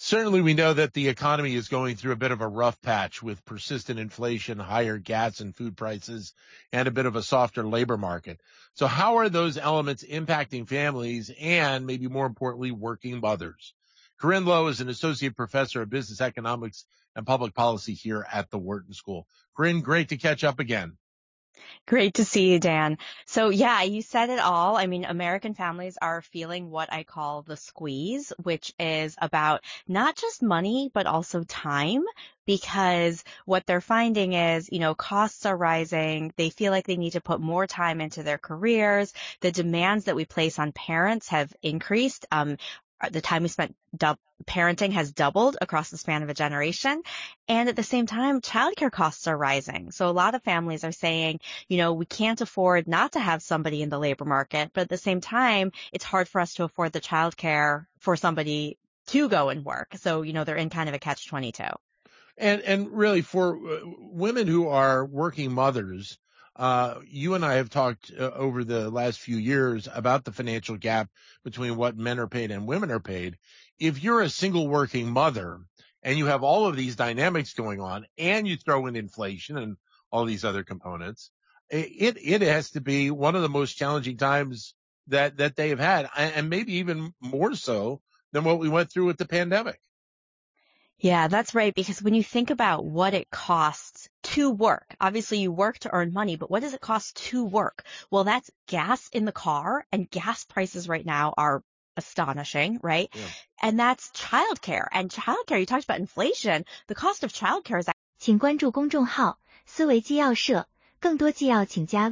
Certainly, we know that the economy is going through a bit of a rough patch with persistent inflation, higher gas and food prices, and a bit of a softer labor market. So how are those elements impacting families and, maybe more importantly, working mothers? Corinne Lowe is an associate professor of business economics and public policy here at the Wharton School. Corinne, great to catch up again. Great to see you, Dan. So yeah, you said it all. I mean, American families are feeling what I call the squeeze, which is about not just money, but also time, because what they're finding is, costs are rising. They feel like they need to put more time into their careers. The demands that we place on parents have increased. The time we spent parenting has doubled across the span of a generation. And at the same time, childcare costs are rising. So a lot of families are saying, we can't afford not to have somebody in the labor market, but at the same time, it's hard for us to afford the childcare for somebody to go and work. So, they're in kind of a catch-22. And really for women who are working mothers, you and I have talked over the last few years about the financial gap between what men are paid and women are paid. If you're a single working mother and you have all of these dynamics going on and you throw in inflation and all these other components, it has to be one of the most challenging times that they have had, and maybe even more so than what we went through with the pandemic. Yeah, that's right. Because when you think about what it costs to work, obviously you work to earn money, but what does it cost to work? Well, that's gas in the car, and gas prices right now are astonishing, right? Yeah. And that's childcare. And childcare, you talked about inflation. The cost of childcare is 请关注公众号思维纪要社，更多纪要请加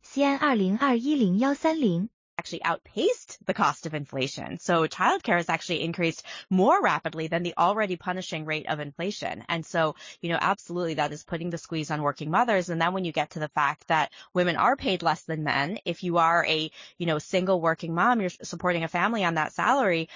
V CN20210130。 actually outpaced the cost of inflation. So childcare has actually increased more rapidly than the already punishing rate of inflation. And so, absolutely that is putting the squeeze on working mothers. And then when you get to the fact that women are paid less than men, if you are a, single working mom, you're supporting a family on that salary,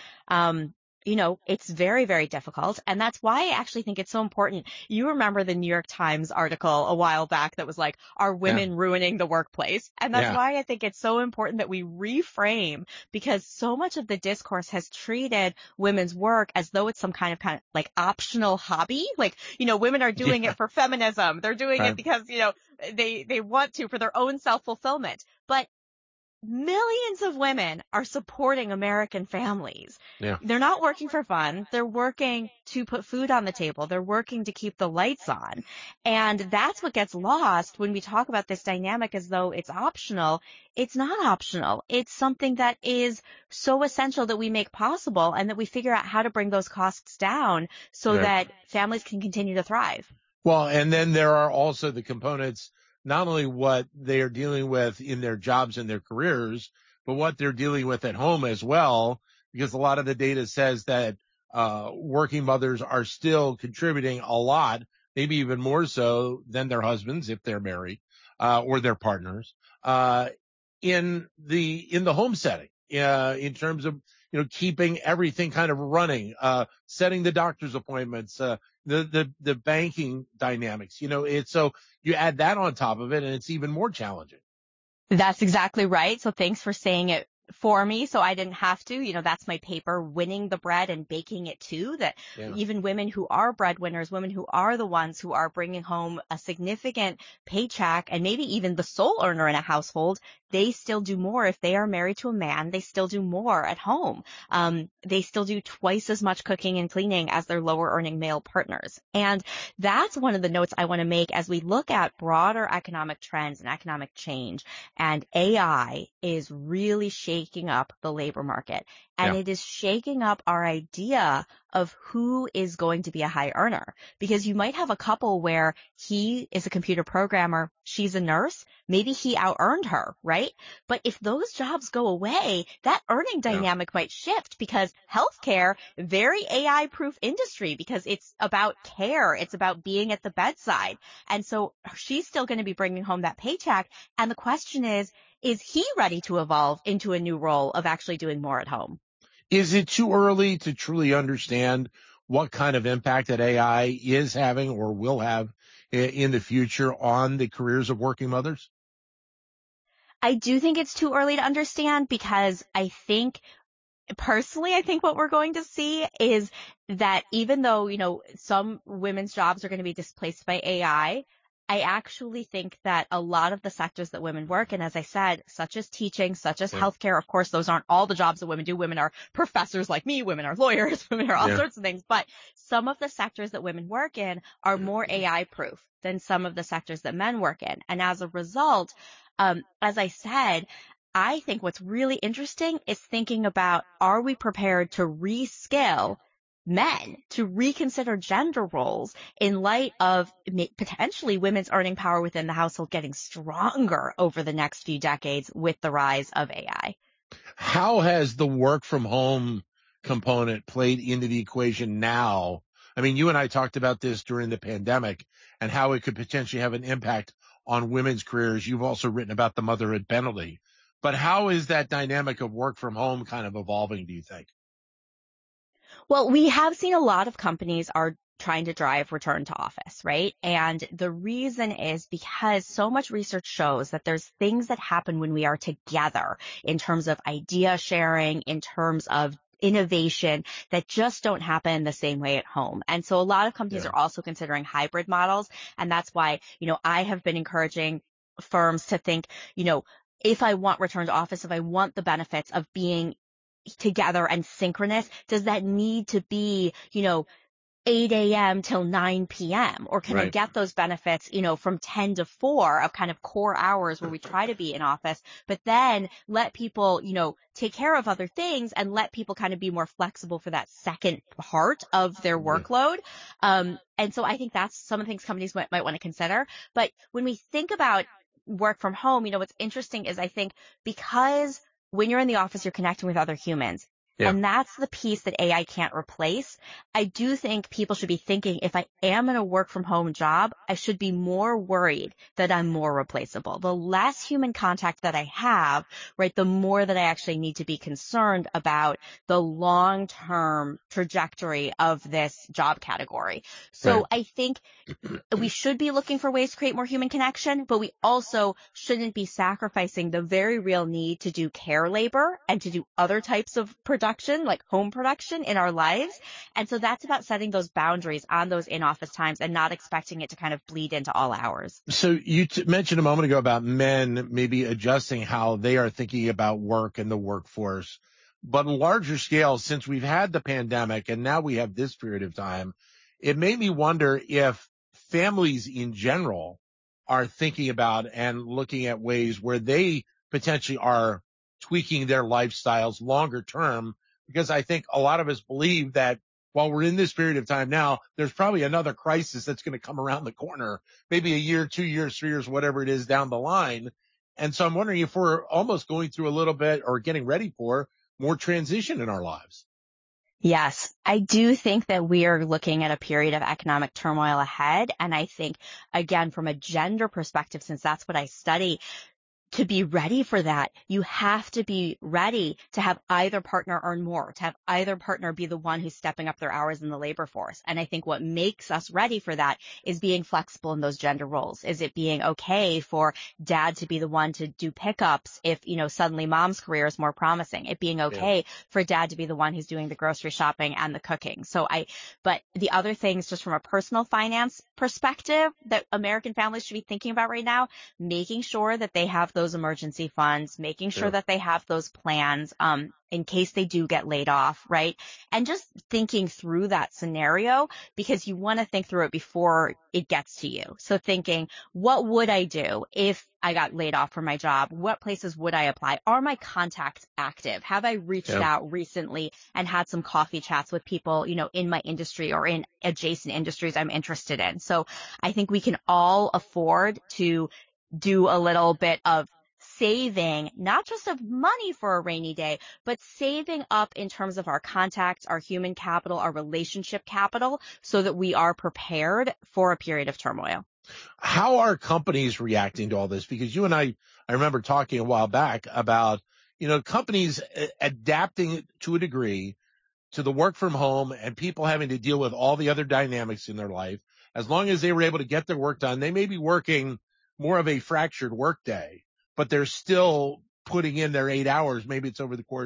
it's very, very difficult. And that's why I actually think it's so important. You remember the New York Times article a while back that was like, are women ruining the workplace? And that's why I think it's so important that we reframe, because so much of the discourse has treated women's work as though it's some kind of like optional hobby. Like, women are doing it for feminism. They're doing it because, they want to for their own self-fulfillment. But millions of women are supporting American families. Yeah. They're not working for fun. They're working to put food on the table. They're working to keep the lights on. And that's what gets lost when we talk about this dynamic as though it's optional. It's not optional. It's something that is so essential that we make possible, and that we figure out how to bring those costs down so that families can continue to thrive. Well, and then there are also the components, not only what they are dealing with in their jobs and their careers, but what they're dealing with at home as well, because a lot of the data says that working mothers are still contributing a lot, maybe even more so than their husbands if they're married, or their partners, in the home setting, in terms of, keeping everything kind of running, setting the doctor's appointments, the banking dynamics, it's so you add that on top of it and it's even more challenging. That's exactly right. So thanks for saying it for me, so I didn't have to. That's my paper, Winning the Bread and Baking It Too, that even women who are breadwinners, women who are the ones who are bringing home a significant paycheck and maybe even the sole earner in a household, they still do more. If they are married to a man, they still do more at home. They still do twice as much cooking and cleaning as their lower earning male partners. And that's one of the notes I want to make as we look at broader economic trends and economic change. And AI is really shaking up the labor market. And it is shaking up our idea of who is going to be a high earner, because you might have a couple where he is a computer programmer, she's a nurse, maybe he out-earned her, right? But if those jobs go away, that earning dynamic might shift, because healthcare, very AI-proof industry, because it's about care, it's about being at the bedside. And so she's still going to be bringing home that paycheck. And the question is he ready to evolve into a new role of actually doing more at home? Is it too early to truly understand what kind of impact that AI is having or will have in the future on the careers of working mothers? I do think it's too early to understand, because I think personally, I think what we're going to see is that even though, some women's jobs are going to be displaced by AI, I actually think that a lot of the sectors that women work in, as I said, such as teaching, such as healthcare, of course, those aren't all the jobs that women do. Women are professors like me, women are lawyers, women are all sorts of things. But some of the sectors that women work in are more AI proof than some of the sectors that men work in. And as a result, as I said, I think what's really interesting is thinking about, are we prepared to reskill men, to reconsider gender roles in light of potentially women's earning power within the household getting stronger over the next few decades with the rise of AI? How has the work from home component played into the equation now? I mean, you and I talked about this during the pandemic and how it could potentially have an impact on women's careers. You've also written about the motherhood penalty. But how is that dynamic of work from home kind of evolving, do you think? Well, we have seen a lot of companies are trying to drive return to office, right? And the reason is because so much research shows that there's things that happen when we are together in terms of idea sharing, in terms of innovation that just don't happen the same way at home. And so a lot of companies are also considering hybrid models. And that's why, I have been encouraging firms to think, if I want return to office, if I want the benefits of being together and synchronous, does that need to be, 8 a.m. till 9 p.m.? Or can I get those benefits, from 10 to 4 of kind of core hours where we try to be in office, but then let people, take care of other things and let people kind of be more flexible for that second part of their workload. And so I think that's some of the things companies might want to consider. But when we think about work from home, what's interesting is I think because when you're in the office, you're connecting with other humans. And that's the piece that AI can't replace. I do think people should be thinking, if I am in a work from home job, I should be more worried that I'm more replaceable. The less human contact that I have, right, the more that I actually need to be concerned about the long-term trajectory of this job category. So I think we should be looking for ways to create more human connection, but we also shouldn't be sacrificing the very real need to do care labor and to do other types of production, like home production in our lives. And so that's about setting those boundaries on those in-office times and not expecting it to kind of bleed into all hours. So you mentioned a moment ago about men maybe adjusting how they are thinking about work and the workforce. But on larger scale, since we've had the pandemic and now we have this period of time, it made me wonder if families in general are thinking about and looking at ways where they potentially are tweaking their lifestyles longer term, because I think a lot of us believe that while we're in this period of time now, there's probably another crisis that's going to come around the corner, maybe a year, 2 years, 3 years, whatever it is down the line. And so I'm wondering if we're almost going through a little bit or getting ready for more transition in our lives. Yes, I do think that we are looking at a period of economic turmoil ahead. And I think, again, from a gender perspective, since that's what I study, to be ready for that, you have to be ready to have either partner earn more, to have either partner be the one who's stepping up their hours in the labor force. And I think what makes us ready for that is being flexible in those gender roles. Is it being okay for dad to be the one to do pickups if, suddenly mom's career is more promising? It being okay for dad to be the one who's doing the grocery shopping and the cooking. But the other things, just from a personal finance perspective that American families should be thinking about right now, making sure that they have those emergency funds, making sure that they have those plans in case they do get laid off, right? And just thinking through that scenario, because you want to think through it before it gets to you. So thinking, what would I do if I got laid off from my job? What places would I apply? Are my contacts active? Have I reached out recently and had some coffee chats with people, in my industry or in adjacent industries I'm interested in? So I think we can all afford to do a little bit of saving, not just of money for a rainy day, but saving up in terms of our contacts, our human capital, our relationship capital, so that we are prepared for a period of turmoil. How are companies reacting to all this? Because you and I remember talking a while back about, companies adapting to a degree to the work from home and people having to deal with all the other dynamics in their life. As long as they were able to get their work done, they may be working more of a fractured work day, but they're still putting in their 8 hours. Maybe it's over the course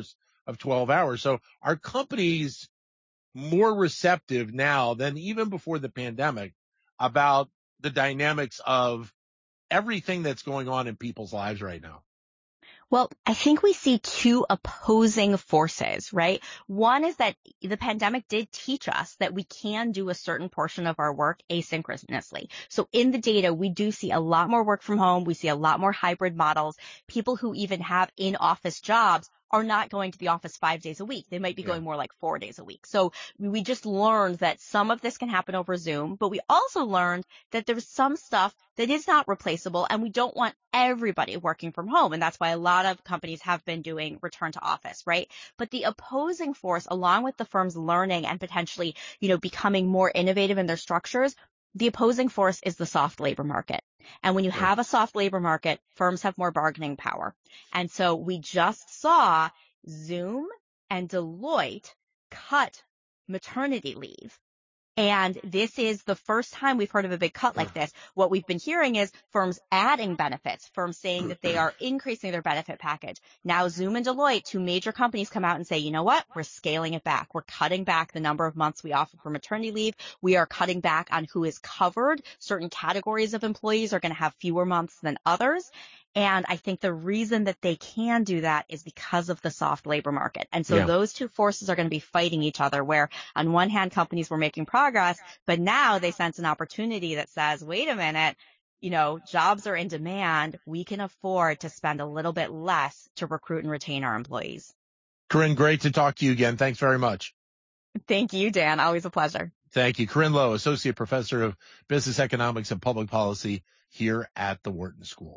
of 12 hours. So are companies more receptive now than even before the pandemic about the dynamics of everything that's going on in people's lives right now? Well, I think we see two opposing forces, right? One is that the pandemic did teach us that we can do a certain portion of our work asynchronously. So in the data, we do see a lot more work from home. We see a lot more hybrid models. People who even have in-office jobs are not going to the office 5 days a week. They might be going more like 4 days a week. So we just learned that some of this can happen over Zoom, but we also learned that there's some stuff that is not replaceable, and we don't want everybody working from home. And that's why a lot of companies have been doing return to office, right? But the opposing force, along with the firms learning and potentially, becoming more innovative in their structures, the opposing force is the soft labor market. And when you have a soft labor market, firms have more bargaining power. And so we just saw Zoom and Deloitte cut maternity leave. And this is the first time we've heard of a big cut like this. What we've been hearing is firms adding benefits, firms saying that they are increasing their benefit package. Now Zoom and Deloitte, two major companies, come out and say, you know what? We're scaling it back. We're cutting back the number of months we offer for maternity leave. We are cutting back on who is covered. Certain categories of employees are going to have fewer months than others. And I think the reason that they can do that is because of the soft labor market. And so those two forces are going to be fighting each other, where on one hand, companies were making progress, but now they sense an opportunity that says, wait a minute, jobs are in demand. We can afford to spend a little bit less to recruit and retain our employees. Corinne, great to talk to you again. Thanks very much. Thank you, Dan. Always a pleasure. Thank you. Corinne Lo, Associate Professor of Business Economics and Public Policy here at the Wharton School.